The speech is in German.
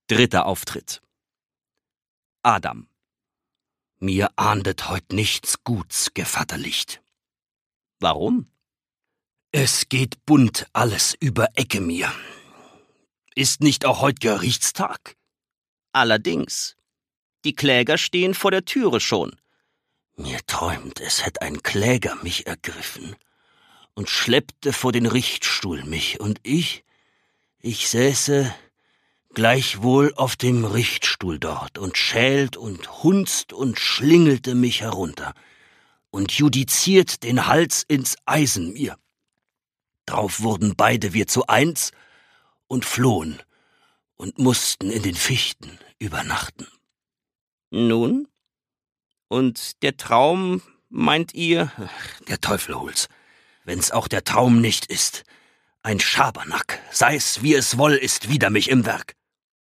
Dritter Auftritt. Adam. Mir ahndet heut nichts Guts, Gevatterlicht. Warum? Es geht bunt alles über Ecke mir. Ist nicht auch heut Gerichtstag? Allerdings. Die Kläger stehen vor der Türe schon. Mir träumt, es hätt ein Kläger mich ergriffen und schleppte vor den Richtstuhl mich, und ich säße gleichwohl auf dem Richtstuhl dort und schält und hunzt und schlingelte mich herunter und judiziert den Hals ins Eisen mir. Drauf wurden beide wir zu eins und flohen und mussten in den Fichten übernachten. Nun? Und der Traum, meint ihr? Der Teufel hol's, wenn's auch der Traum nicht ist. Ein Schabernack, sei's wie es woll, ist wider mich im Werk.